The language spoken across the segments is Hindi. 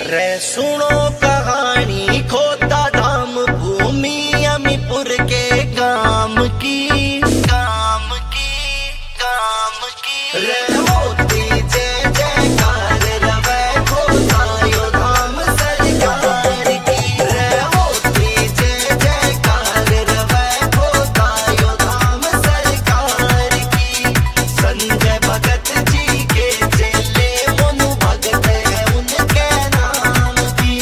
रे सुनो कहानी खोता धाम भूमि अमीपुर के गाम की रे होती जय जयकार रवे खोता यो धाम सरकार की रे होती जय जयकार रवे खोता यो धाम सरकार की। संजय भगत जी के चेले मनु भगत है उनके नाम की।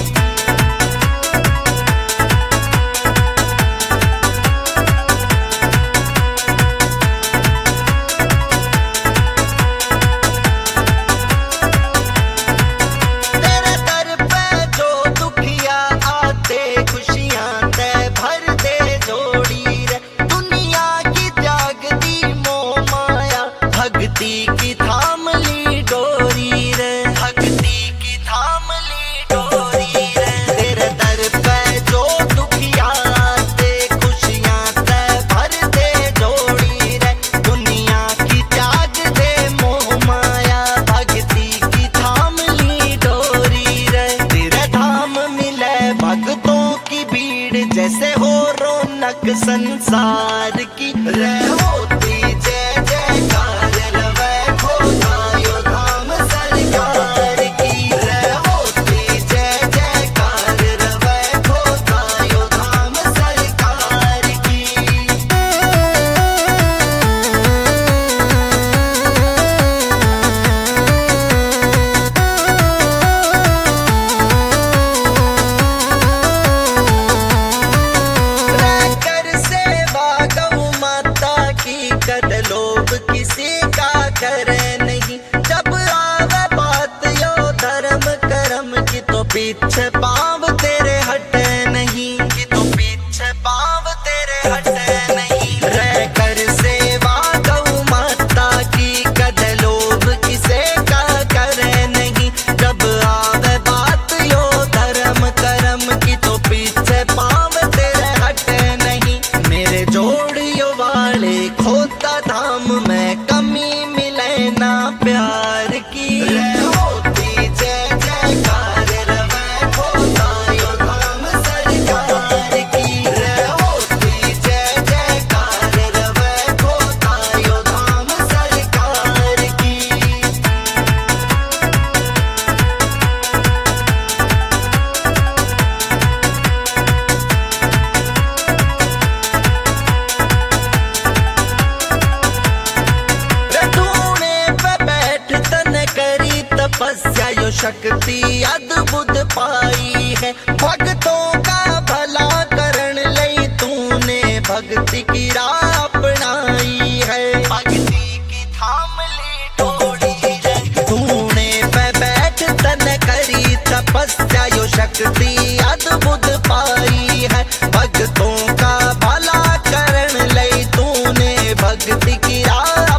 तेरे दर पे जो दुखिया आते खुशियां ते भर दे जोड़ी रे। दुनिया की जागती मोह माया भक्ति की थाम ली डोरी रे। भक्ति की थाम ली डोरी रे। तेरे दर पे जो दुखिया आते खुशियां ते भर दे जोड़ी रे। दुनिया की त्याग दे मोह माया भक्ति की थाम ली डोरी रे। तेरे धाम मिले भक्तों की भीड़ जैसे हो रौनक संसार की रे। होती जय जयकार रवे खोता यो धाम सरकार की रे। होती जय जयकार रवे खोता यो धाम सरकार की। कर सेवा गौ माता की कद लोभ किसी का करे नहीं। जब आवे बात यो धर्म कर्म की तो पीछे पाँव तेरे हटे नहीं। कि तो पीछे पाँव तेरे हटे नहीं। रे कर सेवा गौ माता की कद लोभ किसे का करे नहीं। जब आवे बात यो धर्म कर्म की तो पीछे पाँव तेरे हटे नहीं। मेरे जोड़ियों वाले खोता धाम में कमी मिले ना प्यार की रे। होती जय जयकार रवे खोता यो धाम सरकार की रे। होती जय जयकार रवे खोता यो धाम सरकार की। रटूने पे बैठ तन करी तपस्या यो शक्ति अद्भुत पाई है। भक्तों का भला करण लई तूने भक्ति की राह अपनाई है। भक्ति की थाम ली डोरी रे। तूने पे बैठ तन करी तपस्या यो शक्ति अद्भुत पाई है। भक्तों का भला करण लई तूने भक्ति की राह